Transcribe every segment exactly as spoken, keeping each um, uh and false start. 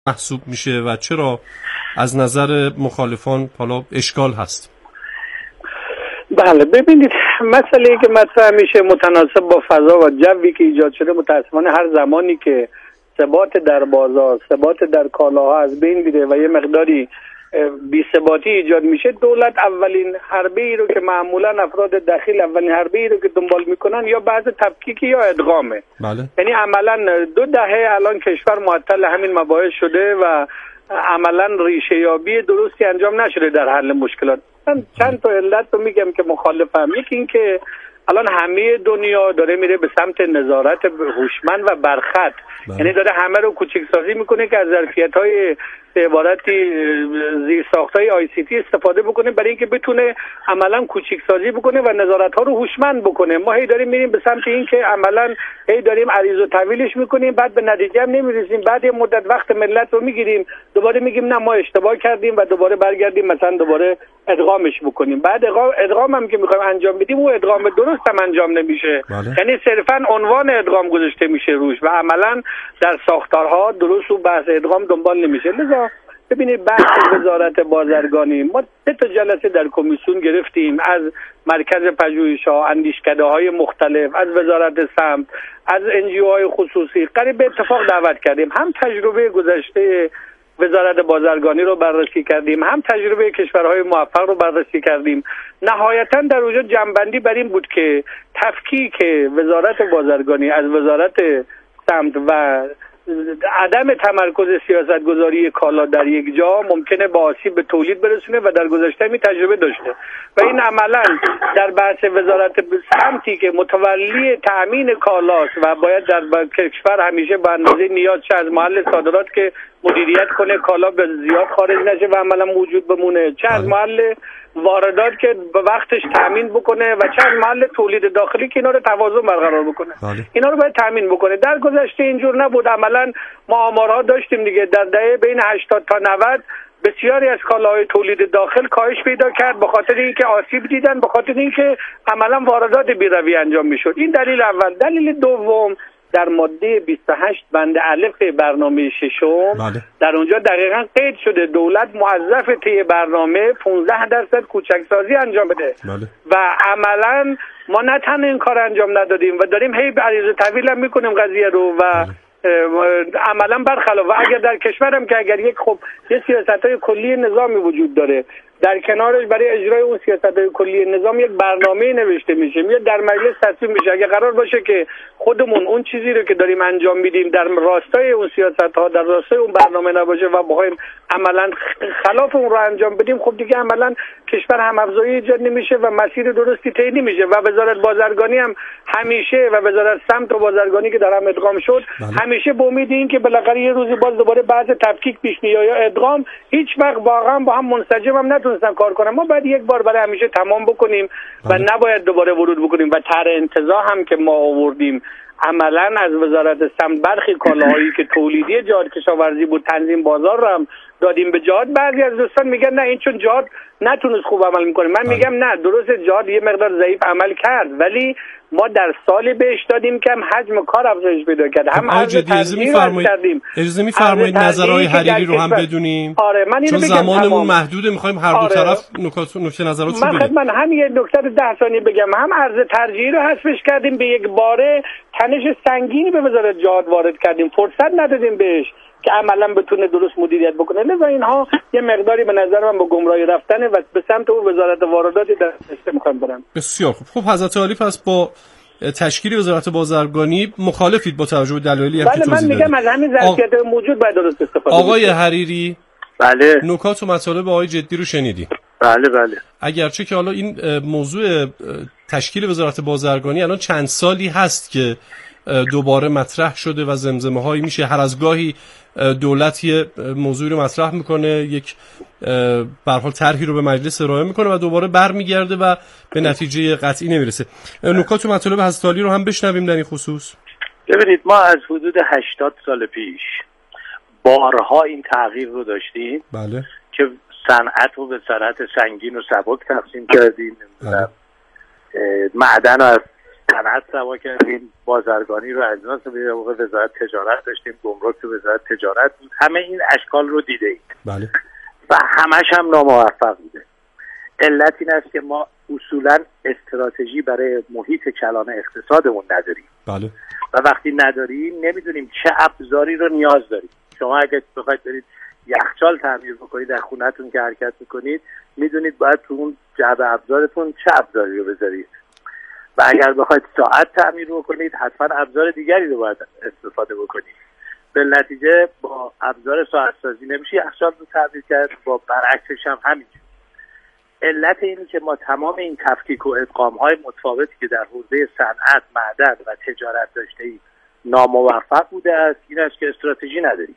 محسوب میشه و چرا از نظر مخالفان حالا اشکال هست؟ بله ببینید، مسئله که مطرح میشه متناسب با فضا و جوی که ایجاد شده. متاسفانه هر زمانی که ثبات در بازار، ثبات در کالاها از بین میره و یه مقداری بی ثباتی ایجاد میشه، دولت اولین حربه ای رو که معمولا افراد دخیل اولین حربه ای رو که دنبال میکنن یا بعض تفکیکی یا ادغامه. بله. یعنی عملا دو دهه الان کشور معطل همین مباحث شده و عملا ریشه یابی درستی انجام نشده در حل مشکلات. من چند تا علت رو میگم که مخالفم. یکی این که الان همه دنیا داره میره به سمت نظارت هوشمند و برخط، یعنی داره همه رو کوچیک سازی میکنه که از ظرفیت‌های به عبارتی زیرساخت‌های آی سی تی استفاده بکنه برای اینکه بتونه عملا کوچیک سازی بکنه و نظارت‌ها رو هوشمند بکنه. ما هی داریم میریم به سمت این که عملا هی داریم عریض و طویلش میکنیم، بعد به نتیجه هم نمیرسیم. بعد یه مدت وقت ملت رو میگیریم، دوباره میگیم نه ما اشتباه کردیم و دوباره برگردیم مثلا دوباره ادغامش بکنیم. بعد ادغام ادغام هم که میخوایم انجام بدیم اون ادغام درست هم انجام نمیشه. بله. یعنی صرفا عنوان ادغام گذاشته میشه روش و عملا در ساختارها درست و بحث ادغام دنبال نمیشه. لذا ببینید بحث وزارت بازرگانی، ما سه تا جلسه در کمیسیون گرفتیم، از مرکز پژوهش‌ها، اندیشکده‌های مختلف، از وزارت سمت، از ان جی اوهای خصوصی قریب به اتفاق دعوت کردیم. هم تجربه گذشته وزارت بازرگانی رو بررسی کردیم، هم تجربه کشورهای موفق رو بررسی کردیم. نهایتاً در اونجا جنبندی بر این بود که تفکیک وزارت بازرگانی از وزارت سمت و عدم تمرکز سیاستگذاری کالا در یک جا ممکنه با آسیب به تولید برسونه و در گذشته می تجربه داشته و این عملا در بحث وزارت سمتی که متولی تأمین کالاست و باید در کشور همیشه به اندازه نیاز چه از محل صادرات که مدیریت کنه کالا به زیاد خارج نشه و عملا موجود بمونه، چه از محل واردات که به وقتش تامین بکنه و چه از محل تولید داخلی که اینا رو توازن برقرار بکنه. بله. اینا رو باید تامین بکنه. در گذشته اینجور نبود. عملا ما آمارها داشتیم دیگه، در دهه بین هشتاد تا نود بسیاری از کالاهای تولید داخل کاهش پیدا کرد به خاطر اینکه آسیب دیدن، به خاطر اینکه عملا واردات بی‌رویه انجام میشد. این دلیل اول. دلیل دوم، در ماده بیست و هشت بند الف برنامه ششم بله. در اونجا دقیقاً قید شده دولت موظف طی برنامه پانزده درصد کوچک سازی انجام بده. بله. و عملاً ما نه تنها این کار انجام ندادیم و داریم هی به عریض طویل هم میکنیم قضیه رو و بله. عملاً برخلاف و اگر در کشورم که اگر یک خب یه سیاست‌های کلی نظامی وجود داره، در کنارش برای اجرای اون سیاست‌های کلی نظام یک برنامه نوشته میشه، میاد در مجلس تصویب میشه. اگه قرار باشه که خودمون اون چیزی رو که داریم انجام میدیم در راستای اون سیاست‌ها، در راستای اون برنامه نباشه و بخوایم عملاً خلاف اون رو انجام بدیم، خب دیگه عملاً کشور هم افزایی ایجاد نمیشه و مسیر درستی طی نمیشه. و وزارت بازرگانی هم همیشه و وزارت سمت و بازرگانی که در هم ادغام شد بله. همیشه به امید این که بالاخره یه روزی باز دوباره بعض تفکیک پیش میاد یا ادغام، هیچ وقت واقعا با هم منسجم هم نتونستن کار کنن. ما باید یک بار برای همیشه تمام بکنیم و نباید دوباره ورود بکنیم و طرح انتزاع هم که ما آوردیم عملا از وزارت سمت برخی کالاهایی که تولیدی جهاد کشاورزی بود تنظیم بازار رو هم دادیم به جهاد. بعضی از دوستان میگن نه این چون جهاد نتونست خوب عمل میکنه. من میگم نه، درست جهاد یه مقدار ضعیف عمل کرد ولی ما در سالی بهش دادیم که هم حجم کار افزایش پیدا کرد، هم اجازه می‌فرمایید اجازه می‌فرمایید نظرهای حریری رو هم بدونیم. آره من چون زمانمون محدوده، می‌خوایم هر دو آره. طرف نکات نکته نظراتشون بگیم. من خدمت همین یه نکته ده ثانیه بگم. هم ارز ترجیحی رو حذفش کردیم، به یک باره تنش سنگینی به وزارت جهاد وارد کردیم، فرصت ندادیم بهش که عملا بتونه درست مدیریت بکنه. لذا اینها یه مقداری به نظر من با گمراهی رفتنه و به سمت اون وزارت واردات در سیستم می‌خوام برن. بسیار خوب. خب حضرت عالی پس با تشکیل وزارت بازرگانی مخالفید با توجه به دلایلی بله من میگم از همین ظرفیت آ... موجود باید درست استفاده آقای حریری بله نکات و مطالب آقای جدی رو شنیدی؟ بله بله. اگرچه که حالا این موضوع تشکیل وزارت بازرگانی الان چند سالی هست که دوباره مطرح شده و زمزمه هایی میشه، هر از گاهی دولت یه موضوعی رو مطرح میکنه، یک به هر حال طرحی رو به مجلس ارائه میکنه و دوباره برمیگرده و به نتیجه قطعی نمیرسه. نکات و مطالب حضرت عالی رو هم بشنویم در این خصوص. ببینید ما از حدود هشتاد سال پیش بارها این تغییر رو داشتیم. بله. که صنعت رو به صنعت سنگین و سبک تقسیم کردیم. بله. معدن رو از صنعت سوا کردیم، بازرگانی رو از ناس به وزارت تجارت داشتیم، گمرک تو وزارت تجارت بود. همه این اشکال رو دیده اید. بله. و همش هم ناموفق بوده. علت این است که ما اصولا استراتژی برای محیط کلان اقتصادمون نداریم. بله. و وقتی نداریم نمیدونیم چه ابزاری رو نیاز داریم. شما اگه بخواید برید یخچال تعمیر بکنید در خونه‌تون که حرکت میکنید، میدونید باید تو اون جعبه ابزارتون چه ابزاری رو بذارید. و اگر بخواید ساعت تعمیر بکنید حتما ابزار دیگری رو باید استفاده بکنید. به نتیجه با ابزار ساعت سازی نمیشه یخچال رو تعمیر کرد، با برعکسش هم همینجور. علت اینه که ما تمام این تفکیک و ادغام‌های متفاوتی که در حوزه صنعت، معدن و تجارت داشته‌ایم ناموفق بوده است. این است که استراتژی نداریم.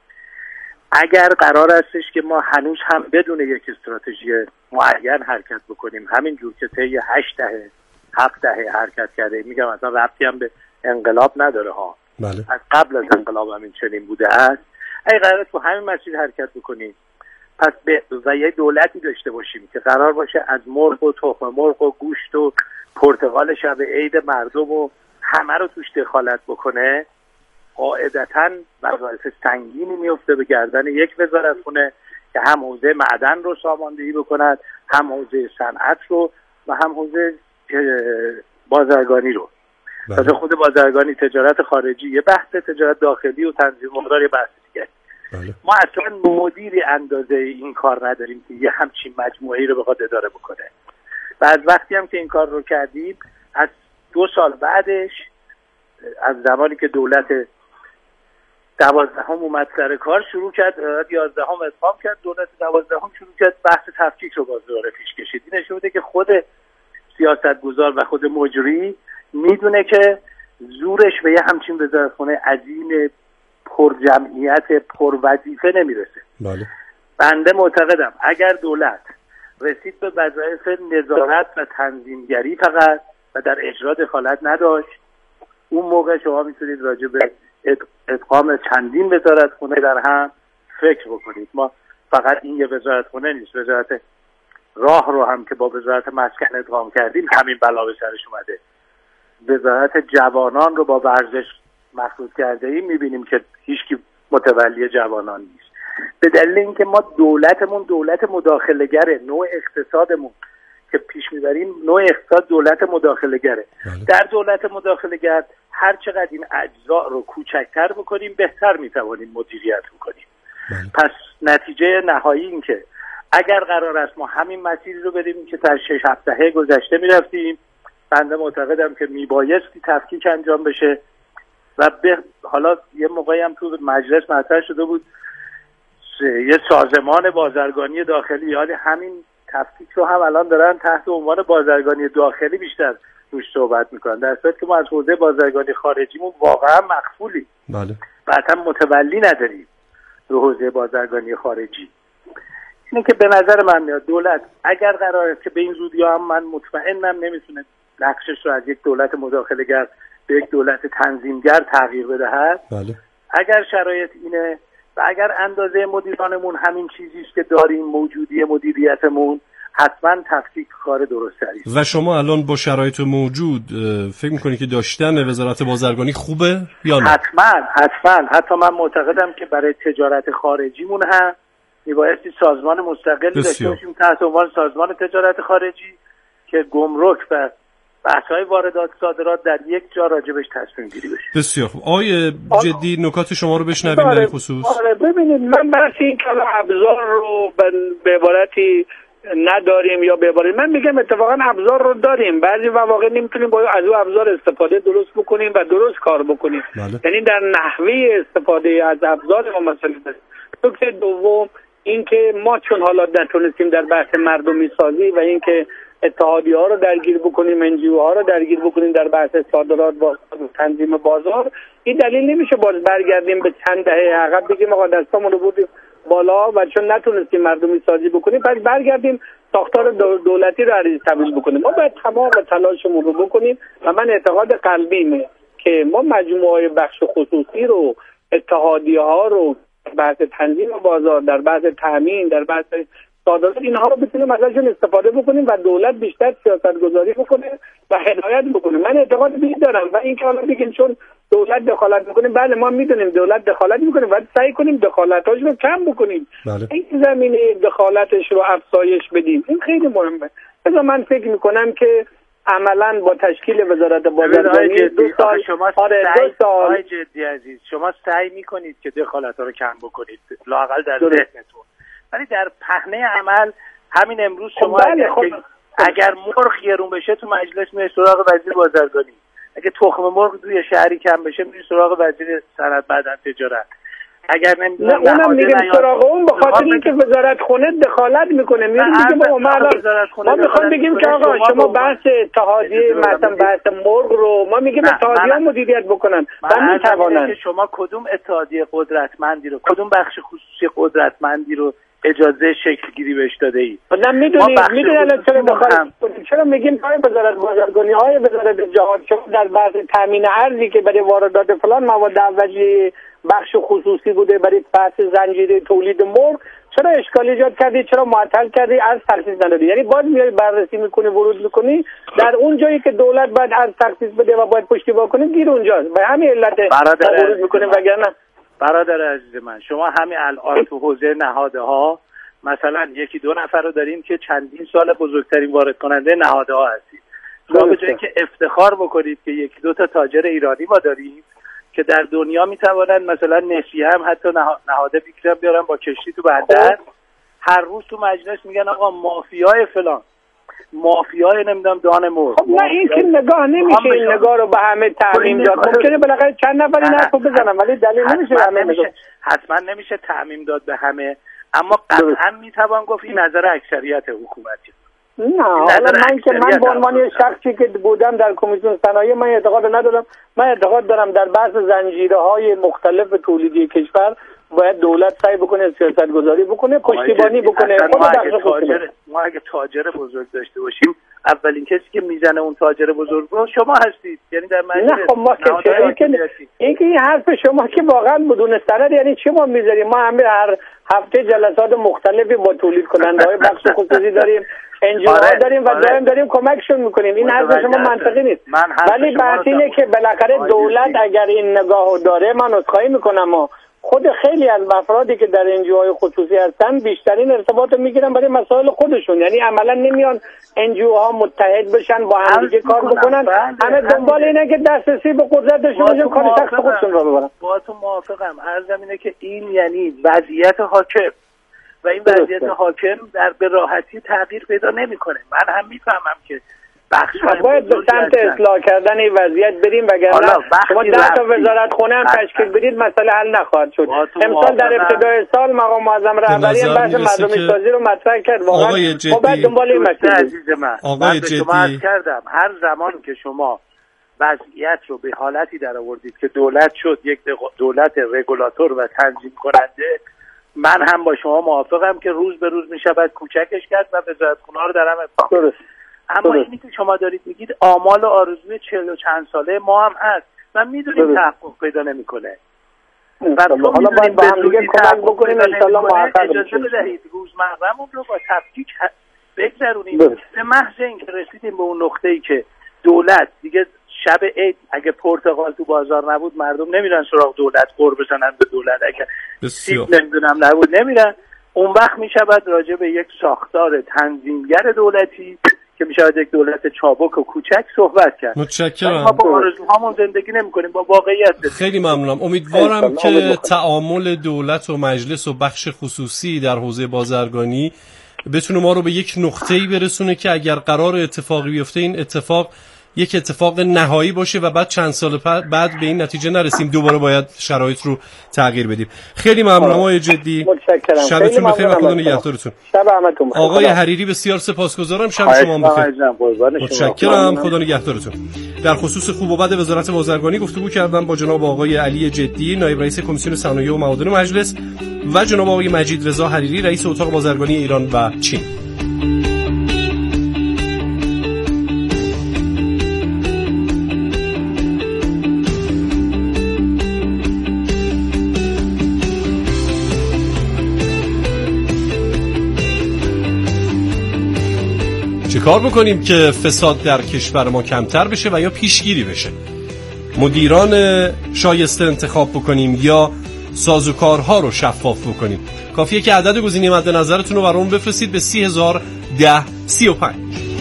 اگر قرار استش که ما هنوز هم بدون یک استراتژی معین حرکت بکنیم، همینجور که طی هشت دهه هفت دهه حرکت کرده، میگم اصلا ربطی هم به انقلاب نداره ها، بله. از قبل از انقلاب همین چنین بوده است. اگه قرار تو همین مسیر حرکت بکنیم، پس به و یه دولتی داشته باشیم که قرار باشه از مرغ و تخم مرغ و گوشت و پرتقال شب عید مردم و همه رو توش دخالت بکنه، قاعدتاً وظایف سنگینی میفته به گردن یک وزارتخونه که هم حوزه معدن رو ساماندهی بکند، هم حوزه صنعت رو و هم حوزه بازرگانی رو. تازه خود بازرگانی، تجارت خارجی یه بحث، تجارت داخلی و تنظیم مقدار یه بحث دیگه. بله. ما اصلا مدیری اندازه این کار نداریم که یه همچین مجموعه‌ای رو بخواد اداره بکنه. و از وقتی هم که این کار رو کردیم، از دو سال بعدش، از زمانی که دولت دوازدهم اومد سر کار، شروع کرد یازدهم ادغام کرد، دولت دوازدهم شروع کرد بحث تفکیک رو باز دوباره پیش کشید. این نشون میده که خود سیاستگزار و خود مجری میدونه که زورش به یه همچین وزارتخونه عظیم پر جمعیت پر وظیفه نمیرسه. بله. بنده معتقدم اگر دولت رسید به وظایف نظارت و تنظیمگری فقط و در اجرا دخالت نداشت، اون موقع شما میتونید راجع به ادغام چندین وزارتخونه در هم فکر بکنید. ما فقط این یه وزارتخونه نیست، وزارت راه رو هم که با وزارت مسکن ادغام کردیم همین بلا به سرش اومده. وزارت جوانان رو با ورزش مخلوط کرده ایم، میبینیم که هیچکی متولی جوانان نیست. به دلیل اینکه ما دولتمون دولت مداخله‌گره، نوع اقتصادمون که پیش میبریم نوع اقتصاد دولت مداخله‌گره. در دولت مداخله‌گر هر چقدر این اجزا رو کوچکتر بکنیم بهتر میتوانیم مدیریت بکنیم. پس نتیجه نهایی این که اگر قرار است ما همین مسیری رو بریم که تا شش هفت دهه گذشته میرفتیم، بنده معتقدم که میبایستی تفکیک انجام بشه و به حالا یه موقعی هم تو مجلس مطرح شده بود یه سازمان بازرگانی داخلی، یعنی همین تفکیک رو هم الان دارن تحت عنوان بازرگانی داخلی بیشتر روش صحبت میکنن، در صورتی که ما از حوزه بازرگانی خارجیمون واقعا مغفولیم. بله. بعدم متولی نداریم رو حوزه بازرگانی خارجی. اینه که به نظر من میاد دولت اگر قرار است که به این زودی هم من مطمئنم نمیتونه نقشش رو از یک دولت مداخله‌گر به یک دولت تنظیمگر تغییر بدهد. بله. اگر شرایط اینه و اگر اندازه مدیرانمون همین چیزی است که داریم، موجودی مدیریتمون، حتما تفکیک کار درستی است. و شما الان با شرایط موجود فکر می‌کنید که داشتن وزارت بازرگانی خوبه یا نه؟ حتما حتما حتی من معتقدم که برای تجارت خارجیمون هم میبایستی سازمان مستقلی داشته باشیم تحت عنوان سازمان تجارت خارجی که گمرک و بحث‌های واردات صادرات در یک جا راجبش تصمیم گیری بشه. بسیار خوب. آقای جدی نکات شما رو بشنویم در این خصوص. آره ببینید، من بحث این که ابزار رو به عبارتی نداریم یا به عبارتی، من میگم اتفاقا ابزار رو داریم، بعضی مواقع نمیتونیم با از اون ابزار استفاده درست بکنیم و درست کار بکنیم. بله. یعنی در نحوه استفاده از ابزار ما مسئله است. نکته دوم اینکه ما چون حالا نتونستیم در بحث مردمی سازی و اینکه اتحادیه ها رو درگیر بکنیم، انجیو ها رو درگیر بکنیم در بحث صادرات و تنظیم بازار، این دلیل نمیشه باز برگردیم به چند دهه عقب بگیم آقا دستامون رو بردیم بالا و چون نتونستیم مردمی سازی بکنیم پس برگردیم ساختار دولتی رو عریض تبدیل بکنیم. ما باید تمام تلاشمون رو بکنیم و من اعتقاد قلبیمه که ما مجموعه بخش خصوصی رو، اتحادیه ها رو، بحث تنظیم بازار، در بحث تامین، در بحث صادرات، اینها رو بتونیم ازشون استفاده بکنیم و دولت بیشتر سیاست گذاری بکنه و هدایت بکنه. من اعتقاد به این دارم و این که حالا بگیم چون دولت دخالت میکنه، بله ما میدونیم دولت دخالت میکنه و سعی کنیم دخالتاش رو کم بکنیم. بله. این زمینه دخالتش رو افزایش بدیم، این خیلی مهمه. مثلا من فکر میکنم که عملا با تشکیل وزارت بازرگانی دو سال شما آره سعی... دو سال آقای جدی عزیز شما سعی میکنید که دخالت‌ها رو کم بکنید لااقل در ذهنتون، ولی در پهنه عمل همین امروز شما خب اگر, خب. اگر مرغ گرون بشه تو مجلس میای سراغ وزیر بازرگانی، اگه تخم مرغ توی شهری کم بشه میری سراغ وزیر صنعت معدن تجارت، اگر نمیدونم نه اونم میریم سراغ اون به خاطر اینکه وزارت خونه دخالت میکنه. میریم میگه بابا ما ما میخوام بگیم که آقا شما بحث اتحادیه مثلا بحث مرغ رو ما میگیم اتحادیه مدیریت بکنن و میتوانن. شما کدوم اتحادیه قدرتمندی رو، کدوم بخش خصوصی قدرتمندی رو اجازه شکل گیری بهش داده ای؟ نه میدونید میدونید چرا دخالت چرا میگیم آقای وزارت بازرگانی های وزارت جهاد شما در بحث تامین ارزی که برای واردات فلان مواد اولیه بخش خصوصی بوده برای بحث زنجیره تولید مرغ، چرا اشکال ایجاد کردی؟ چرا معطل کردی؟ از تخصیص ندادی؟ یعنی باز میای بررسی میکنی ورود میکنی در اون جایی که دولت باید از تخصیص بده و باید پشتیبانی کنه گیر اونجاست. به همین علت ورود میکنیم وگرنه. برادر عزیز من شما همین الان تو حوزه نهادها مثلا یکی دو نفر رو داریم که چندین سال بزرگترین وارد کننده نهادها هستید. شما به جایی که افتخار بکنید که یکی دو تا تاجر ایرانی ما داریم که در دنیا میتوانن مثلا نسیه هم حتی نهاده بگیرن بیارن با کشتی تو بندر، هر روز تو مجلس میگن آقا مافیای فلان، مافیای نمیدونم دان مرغ. خب نه این که نگاه نمیشه این نگاه رو به همه تعمیم داد. ممکنه بالاخره چند نفر این حرفو بزنن ولی دلیل نمیشه همه نمیشه حتما نمیشه تعمیم داد به همه، اما قطعا میتوان گفت این نظر اکثریت حکومتی. نه حالا من که من به عنوان شخصی که بودم در کمیسیون صنایع من اعتقاد ندارم. من اعتقاد دارم در بحث زنجیره‌های مختلف تولیدی کشور باید دولت سعی بکنه سیاست گذاری بکنه، پشتیبانی بکنه. خود بخش تاجر ما اگه تاجر بزرگ داشته باشیم اولین کسی که میزنه اون تاجر بزرگ رو شما هستید. یعنی در مجلس نه خب ما که این که این حرف شما که واقعا بدون سند یعنی چی ما میذاریم؟ ما همه هر هفته جلسات مختلفی با تولید کننده‌های بخش خصوصی داریم، انجیوها آره، داریم و داریم داریم کمکشون میکنیم. این حرف شما منطقی نیست. ولی بحث اینه که بالاخره دولت اگر این نگاهو داره، من عذرخواهی میکنم ما خود خیلی از افرادی که در انجیوهای خصوصی هستن بیشترین ارتباط رو میگیرن برای مسائل خودشون، یعنی عملا نمیان انجیوها متحد بشن با هم دیگه کار بکنن، همه دنبال اینه که دسترسی به قدرت داشته باشن کار شخص خودشون رو ببرن. با تو موافقم. عرضم اینه که این یعنی وضعیت حاکم و این وضعیت حاکم در به راحتی تغییر پیدا نمیکنه. من هم میفهمم که بخش باید به سمت اصلاح کردن این وضعیت بریم وگرنه شما ده تا وزارت خونه هم تشکیل بدید مسئله حل نخواهد شد. امسال در ابتدای سال مقام معظم رهبری هم بحث مردمی سازی رو مطرح کرد. واقعا ما باید دنبال این مسئله عزیز من آقای جدی شما عرض کردم هر زمان که شما وضعیت رو به حالتی در آوردید که دولت شد یک دولت رگولاتور و تنظیم کننده، من هم با شما موافقم که روز به روز میشود کوچکش کرد و وزارتخونه‌ها رو در هم افزایش. اما اینی که شما دارید میگید آمال و آرزوی چهل و چند ساله ما هم هست و میدونیم تحقق پیدا نمیکنه. و حالا باید با هم دیگه کمک بکنیم ان شاءالله موفق بشیم. اجازه بدهید روزمره‌مون رو با تفکیک بگذرونیم. به محض اینکه رسیدیم به اون نقطه‌ای که دولت دیگه شب عید اگه پرتقال تو بازار نبود مردم نمیرن سراغ دولت قر بزنن به دولت، اگه سیب نمیدونم نبود نمیرن، اون وقت میشود راجع به یک ساختار تنظیمگر دولتی که میشود یک دولت چابک و کوچک صحبت کرد. متشکرم. ما با آرزوهامون زندگی نمی‌کنیم، با واقعیت. خیلی ممنونم. امیدوارم که تعامل دولت و مجلس و بخش خصوصی در حوزه بازرگانی بتونه ما رو به یک نقطه‌ای برسونه که اگر قرار اتفاقی بیفته این اتفاق یک اتفاق نهایی باشه و بعد چند سال بعد به این نتیجه نرسیم دوباره باید شرایط رو تغییر بدیم. خیلی ممنونم آقای جدی. متشکرم. شبتون بخیر و خدا نگهدارتون. شب همتون بخیر. آقای حریری بسیار سپاسگزارم. شب شما بخیر. متشکرم. خدا نگهدارتون. در خصوص خوب و بد وزارت بازرگانی گفتگو کردم با جناب آقای علی جدی نایب رئیس کمیسیون صنایع و معادن مجلس و جناب آقای مجید رضا حریری رئیس اتاق بازرگانی ایران و چین. چه کار بکنیم که فساد در کشور ما کمتر بشه و یا پیشگیری بشه؟ مدیران شایسته انتخاب بکنیم یا سازوکارها رو شفاف بکنیم؟ کافیه که عدد گزینه مد نظرتون رو برامون بفرستید به سی هزار ده سی و پنج.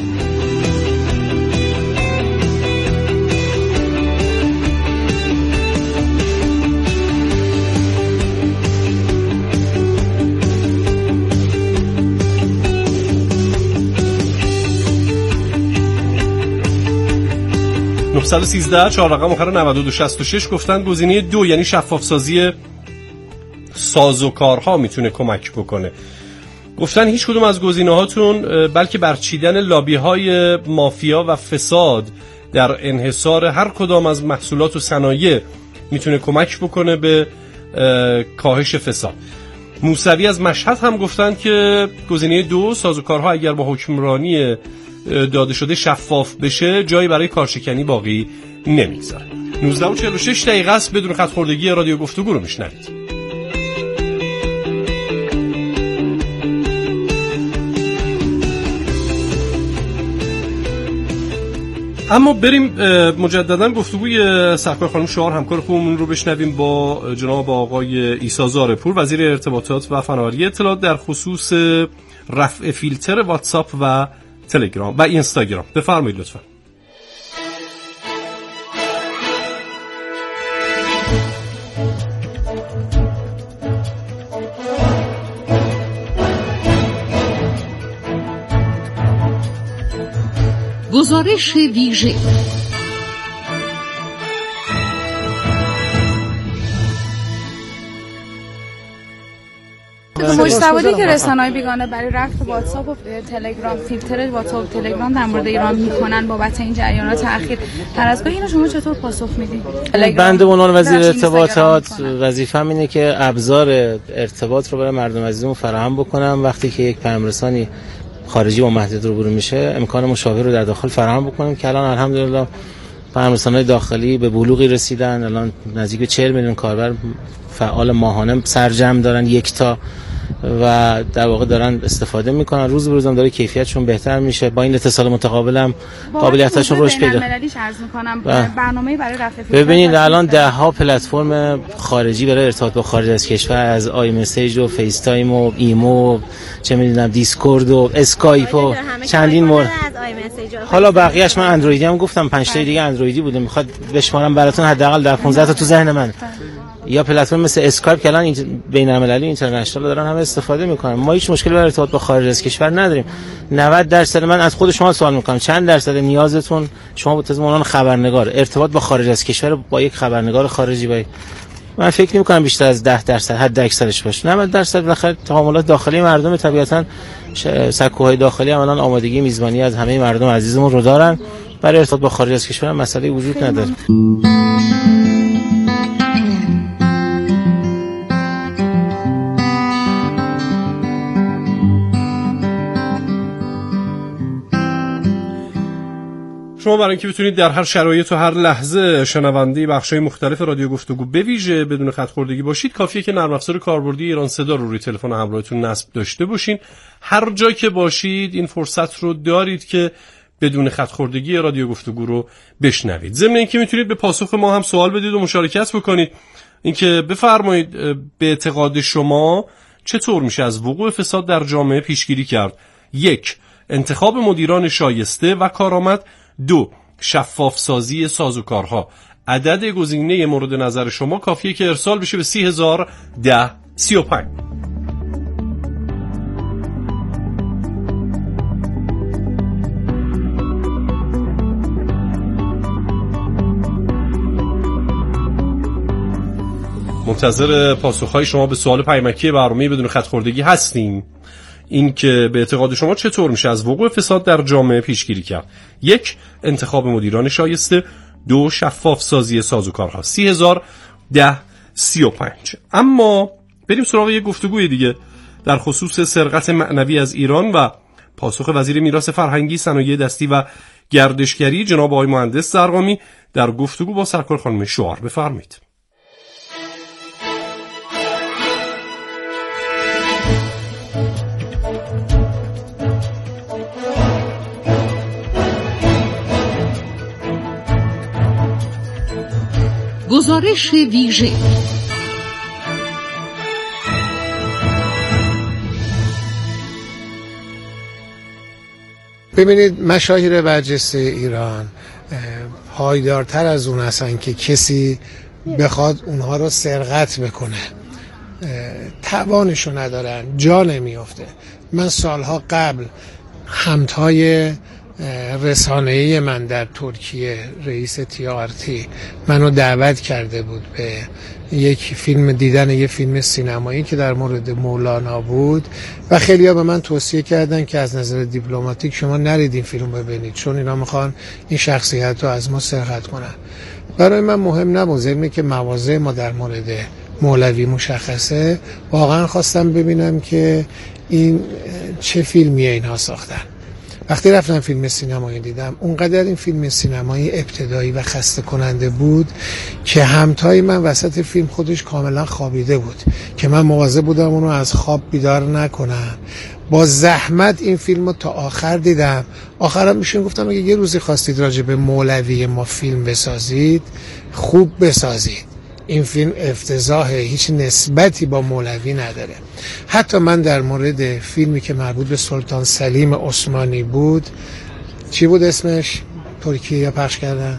نه یک سه چهار رقم آخر نود و دو شصت و شش گفتن گزینه دو یعنی شفاف سازی سازوکارها میتونه کمک بکنه. گفتن هیچ کدوم از گزینه هاتون بلکه برچیدن لابی های مافیا و فساد در انحصار هر کدام از محصولات و صنایع میتونه کمک بکنه به کاهش فساد. موسوی از مشهد هم گفتن که گزینه دو سازوکارها اگر با حکمرانی داده شده شفاف بشه جایی برای کارشکنی باقی نمیگذاره. نوزده و چهل و شش دقیقه است. بدون خط خوردگی رادیو گفتگو رو میشنوید. اما بریم مجددا گفتگوی سرکار خانم شعار همکار خوبمون رو بشنویم با جناب آقای عیسی زارپور وزیر ارتباطات و فناوری اطلاعات در خصوص رفع فیلتر واتساپ و تلگرام و اینستاگرام. بفرمایید لطفا. گزارش ویژه مجتمعی که رسانه‌های بیگانه برای رفع واتساپ و تلگرام فیلتر واتساپ و تلگرام در مورد ایران میکنن بابت این جریانات اخیر، هر از گاهی اینو شما چطور پاسخ میدید؟ بنده به عنوان وزیر ارتباطات وظیفه‌م اینه که ابزار ارتباط رو برای مردم عزیزمون فراهم بکنم. وقتی که یک پیام رسانی خارجی با محدود روبرو میشه امکان مشاوره رو در داخل فراهم بکنیم که الان الحمدلله پیام رسان‌های داخلی به بلوغی رسیدن. الان نزدیک به چهل میلیون کاربر فعال ماهانه سرجم دارن یک تا و در واقع دارن استفاده میکنن. روز به روز هم داره کیفیتشون بهتر میشه. با این اتصال متقابل هم قابلیتاشون رشد پیدا میکنه. برنامه‌ای برای رفع ببینید الان ده ها پلتفرم خارجی برای ارتباط با خارج از کشور از آی مسیج و فیس تایم و ایمو چه میدونم دیسکورد و اسکایپ و چندین مورد. حالا بقیه‌اش من اندرویدی هم گفتم پنج تا دیگه اندرویدی بوده. میخواد بشمارم براتون حداقل در پانزده تا تو ذهن من. یا پلتفرم مثل اسکایپ که الان بین‌المللی اینترنشنال دارن همه استفاده میکنن. ما هیچ مشکلی برای ارتباط با خارج از کشور نداریم. نود درصد من از خود شما سوال میکنم چند درصد نیازتون شما به عنوان خبرنگار ارتباط با خارج از کشور با یک خبرنگار خارجی باید؟ من فکر نمی‌کنم بیشتر از ده درصد حد اکثرش باشه. نود درصد بالاخره تعاملات داخلی مردم طبیعتاً سکوهای داخلی هم الان آمادگی میزبانی از همه مردم عزیزمون رو دارن. برای ارتباط با خارج از کشور مسئله وجود نداره. شما برای اینکه بتونید در هر شرایط و هر لحظه شنونده بخش‌های مختلف رادیو گفتگو به ویژه بدون خط خوردگی باشید کافیه که نرم افزار کاربردی ایران صدا رو روی تلفن همراهتون نصب داشته باشین. هر جا که باشید این فرصت رو دارید که بدون خط خوردگی رادیو گفتگو رو بشنوید. ضمن اینکه میتونید به پاسخ ما هم سوال بدید و مشارکت بکنید. اینکه بفرمایید به اعتقاد شما چطور میشه از وقوع فساد در جامعه پیشگیری کرد؟ یک، انتخاب مدیران شایسته و کارآمد. دو، شفاف سازی سازوکارها. عدد گزینه مورد نظر شما کافیه که ارسال بشه به سی هزار ده سی و پنج. منتظر پاسخهای شما به سوال پیامکی برنامه بدون خط خوردگی هستیم. این که به اعتقاد شما چطور میشه از وقوع فساد در جامعه پیشگیری کرد؟ یک، انتخاب مدیران شایسته. دو، شفاف سازی سازوکارها. سی هزار ده سی و پنج. اما بریم سراغ یک گفتگوی دیگه در خصوص سرقت معنوی از ایران و پاسخ وزیر میراث فرهنگی، صنایع دستی و گردشگری جناب آقای مهندس زرقامی در گفتگو با سرکار خانم شعار. بفرمایید. گزارش ویژه. ببینید، مشاهیر برجسته ایران پایدارتر از اون هستن که کسی بخواد اونها رو سرقت بکنه. توانشو ندارن، جا نمیافته. من سالها قبل همتای رسانه‌ای من در ترکیه، رئیس تیارتی، منو دعوت کرده بود به یک فیلم دیدن، یک فیلم سینمایی که در مورد مولانا بود و خیلی‌ها به من توصیه کردن که از نظر دیپلماتیک شما نرید این فیلم ببینید، چون اینا میخوان این شخصیت رو از ما سرقت کنن. برای من مهم نبود، زمینه که مواضع ما در مورد مولوی مشخصه. واقعا خواستم ببینم که این چه فیلمیه اینها ساختن. وقتی رفتم فیلم سینمایی دیدم، اونقدر این فیلم سینمایی ابتدایی و خسته کننده بود که همتای من وسط فیلم خودش کاملا خوابیده بود که من مواظب بودم اونو از خواب بیدار نکنم. با زحمت این فیلم رو تا آخر دیدم. آخرم میشون گفتم اگه یه روزی خواستید راجع به مولوی ما فیلم بسازید، خوب بسازید. این فیلم افتضاحه، هیچ نسبتی با مولوی نداره. حتی من در مورد فیلمی که مربوط به سلطان سلیم عثمانی بود، چی بود اسمش؟ ترکیه یا پخش کردن؟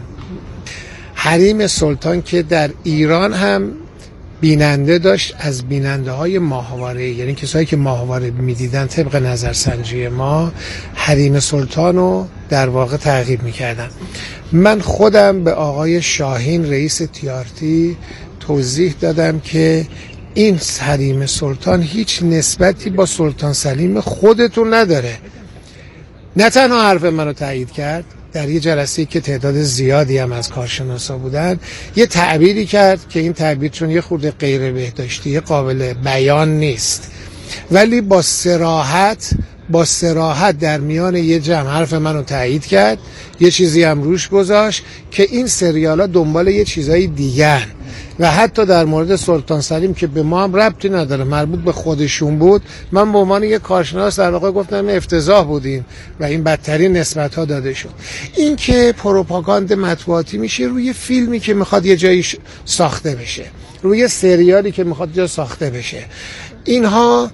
حریم سلطان، که در ایران هم بیننده داشت از بیننده های ماهواره، یعنی کسایی که ماهواره میدیدن طبق نظرسنجی ما حریم سلطان رو در واقع تعقیب میکردن. من خودم به آقای شاهین رئیس تیارتی توضیح دادم که این حریم سلطان هیچ نسبتی با سلطان سلیم خودتون نداره. نه تنها حرف منو تایید کرد، در یه جلسه‌ای که تعداد زیادی هم از کارشناسا بودن یه تعبیری کرد که این تعبیر چون یه خورده غیر بهداشتی قابل بیان نیست، ولی با صراحت با صراحت در میان یه جمع حرف منو تایید کرد. یه چیزی هم روش گذاشت که این سریالا دنبال یه چیزای دیگه و حتی در مورد سلطان سلیم که به ما هم ربطی نداره، مربوط به خودشون بود، من به عنوان یک کارشناس در واقع گفتم افتضاح بودیم و این بدترین نسبت‌ها داده شد. این که پروپاگاند مطبوعاتی میشه روی فیلمی که میخواد یه جایی ساخته بشه، روی سریالی که میخواد جا ساخته بشه، اینها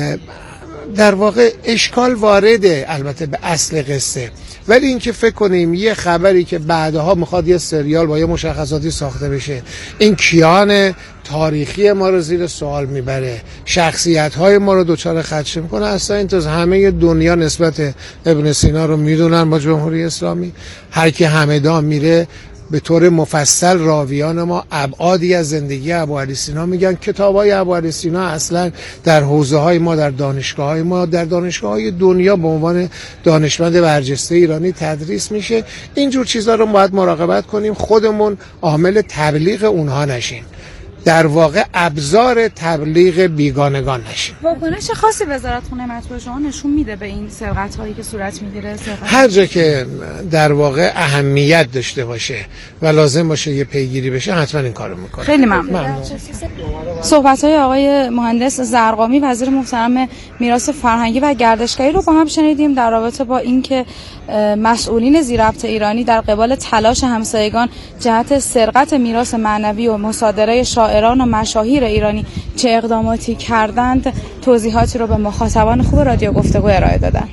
در واقع اشکال وارده البته به اصل قصه. ولی اینکه فکر کنیم یه خبری که بعدها میخواد یه سریال با یه مشخصاتی ساخته بشه، این کیان تاریخی ما رو زیر سوال میبره، شخصیت‌های ما رو دوچار خدشه میکنه، اصلا این تو همه دنیا نسبت ابن سینا رو میدونن با جمهوری اسلامی. هر کی همدان میره به طور مفصل راویان ما ابعادی از زندگی ابوعلی سینا میگن. کتابای ابوعلی سینا اصلا در حوزه‌های ما، در دانشگاه‌های ما، در دانشگاه‌های دنیا به عنوان دانشمند برجسته ایرانی تدریس میشه. اینجور چیزا رو باید مراقبت کنیم، خودمون عامل تبلیغ اونها نشیم، در واقع ابزار تبلیغ بیگانگان نشیم. واکنش خاصی وزارتخونه مطبوع شما نشون میده به این سرقت هایی که صورت میگیره؟ هر جا که در واقع اهمیت داشته باشه و لازم باشه یه پیگیری بشه حتما این کارو میکنه. خیلی ممنون. صحبت های آقای مهندس زرقامی وزیر محترم میراث فرهنگی و گردشگری رو با هم شنیدیم در رابطه با اینکه مسئولین زیرربط ایرانی در قبال تلاش همسایگان جهت سرقت میراث معنوی و مصادره شاعران و مشاهیر ایرانی چه اقداماتی کردند، توضیحاتی رو به مخاطبان خوب رادیو گفتگو ارائه دادن.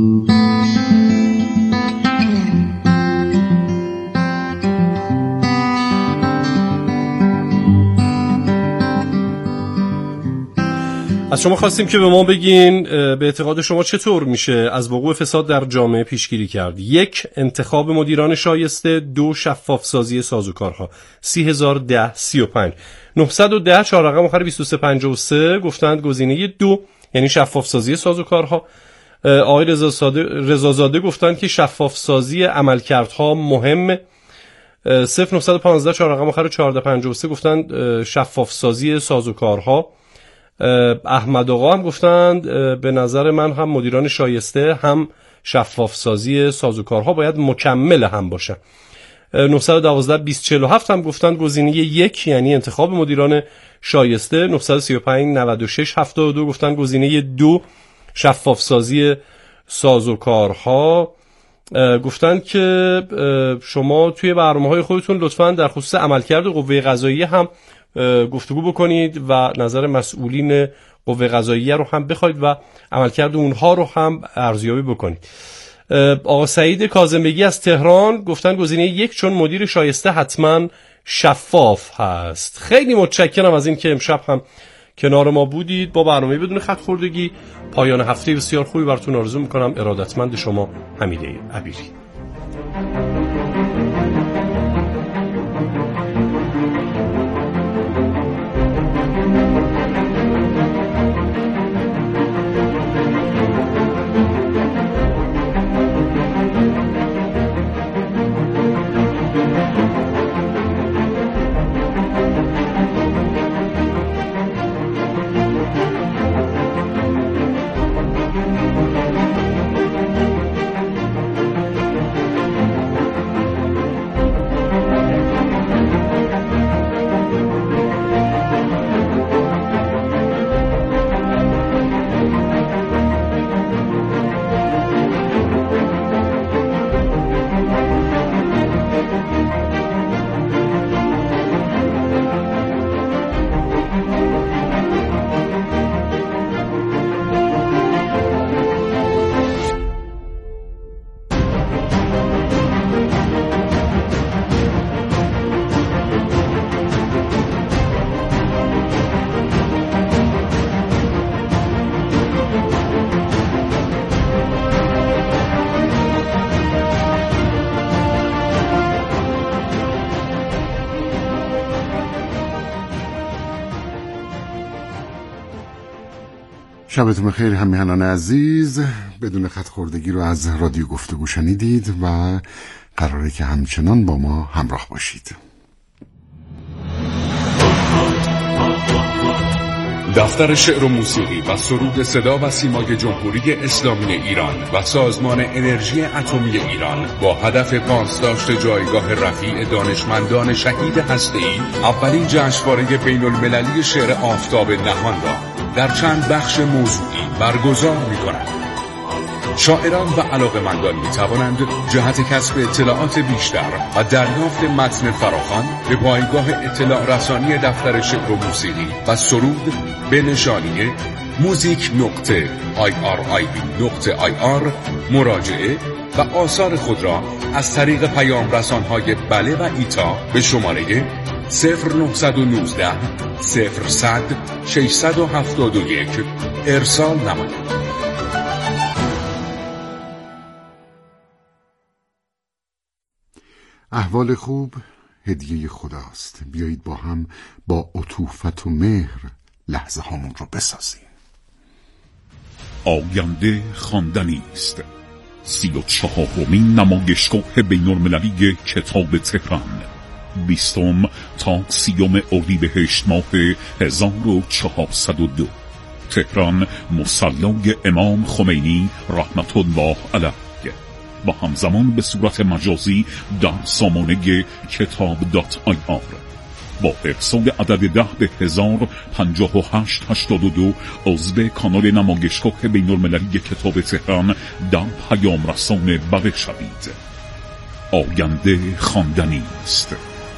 از شما خواستیم که به ما بگین به اعتقاد شما چطور میشه از وقوع فساد در جامعه پیشگیری کرد؟ یک، انتخاب مدیران شایسته. دو، شفاف سازی سازوکارها. سی هزار و ده سی و پنج نهصد و ده چهار رقم آخر بیست و سه پنجاه و سه گفتند گزینه دو یعنی شفاف سازی سازوکارها. آقای رضازاده گفتند که شفاف سازی عملکردها مهمه. صفر نهصد و پانزده چهار رقم آخر چهارده پنجاه و سه گفتند شفاف سازی سازوکارها. احمد آقا هم گفتند به نظر من هم مدیران شایسته هم شفاف سازی سازوکارها باید مکمل هم باشن. نهصد و دوازده بیست چهل و هفت هم گفتند گزینه یک یعنی انتخاب مدیران شایسته. نهصد و سی و پنج نود و شش هفتاد و دو گفتند گزینه دو شفاف سازی سازوکارها. گفتن که شما توی برنامه‌های خودتون لطفاً در خصوص عملکرد قوه قضاییه هم گفتگو بکنید و نظر مسئولین قوه قضاییه رو هم بخواید و عملکرد اونها رو هم ارزیابی بکنید. آقا سعید کاظمبگی از تهران گفتن گزینه یک چون مدیر شایسته حتما شفاف هست. خیلی متشکرم از این که امشب هم کنار ما بودید با برنامه بدون خط خوردگی. پایان هفته بسیار خوبی براتون آرزو میکنم. ارادتمند شما حمیده عبیری. شبتون بخیر همیهنان عزیز. بدون خط خوردگی رو از رادیو گفتگو شنیدید و قراره که همچنان با ما همراه باشید. دفتر شعر و موسیقی و سرود صدا و سیمای جمهوری اسلامی ایران و سازمان انرژی اتمی ایران با هدف پاسداشت جایگاه رفیع دانشمندان شهید هسته‌ای اولین جشنواره بین‌المللی شعر آفتاب نهان را در چند بخش موضوعی برگزار می‌کند. شاعران و علاقه‌مندان می‌توانند جهت کسب اطلاعات بیشتر و دریافت متن فراخوان به پایگاه اطلاع رسانی دفتر شعر و موسیقی و سرود به نشانی موزیک نقطه آی آر آی بی نقطه آی آر مراجعه و آثار خود را از طریق پیام رسان‌های بله و ایتا به شماره صفر نه یک نه صفر صد ششصد و هفتاد و یک ارسال نمایید. احوال خوب هدیه خداست. بیایید با هم با عطوفت و مهر لحظه هامون رو بسازیم. آینده خواندنی است. سی و چهارمین نمایشگاه بین‌المللی کتاب تهران، بیستم تا سیوم اردیبهشت ماه هزار و چهارصد و دو، تهران، مصلی امام خمینی رحمت الله علیه، با همزمان به صورت مجازی در سامانه کتاب دات آی آر با ارسال عدد ده به هزار پنجاه و هشت هشتاد و دو عضو کانال نمایشگاه بین‌المللی کتاب تهران در پیام رسان بله شوید. آینده خواندنی است.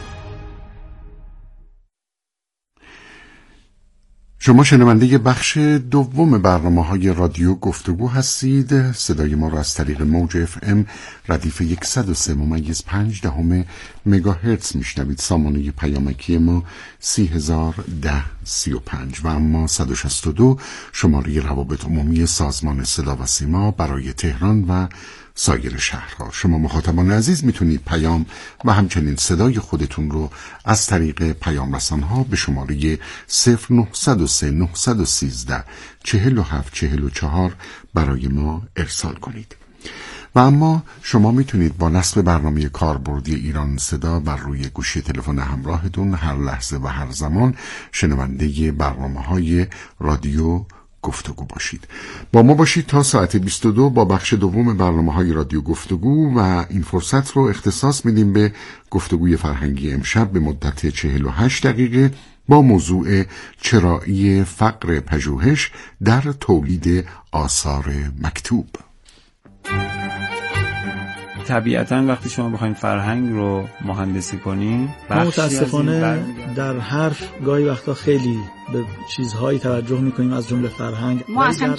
شما شنونده بخش دوم برنامه‌های رادیو گفتگو هستید. صدای ما را از طریق موج اف ام ردیف صد و سه ممیز پنج دهم مگاهرتز میشنوید. سامانه پیامکی ما سی هزار ده سی و پنج و اما صد و شصت و دو شماره روابط عمومی سازمان صدا و سیما برای تهران و سایر شهرها. شما مخاطبان عزیز میتونید پیام و همچنین صدای خودتون رو از طریق پیام رسان‌ها به شماره صفر نه صفر سه نه یک سه چهل و هفت چهل و چهار برای ما ارسال کنید. و اما شما میتونید با نصب برنامه کاربردی ایران صدا بر روی گوشی تلفن همراهتون هر لحظه و هر زمان شنونده برنامه‌های رادیو گفتگو باشید. با ما باشید تا ساعت بیست و دو با بخش دوم برنامه‌های رادیو گفتگو و این فرصت رو اختصاص میدیم به گفتگوی فرهنگی امشب به مدت چهل و هشت دقیقه با موضوع چرایی فقر پژوهش در تولید آثار مکتوب. طبیعتاً وقتی شما بخواید فرهنگ رو مهندسی کنین، متاسفانه در حرف گاهی وقتا خیلی به چیزهایی توجه میکنیم از جمله فرهنگ. ما اصلا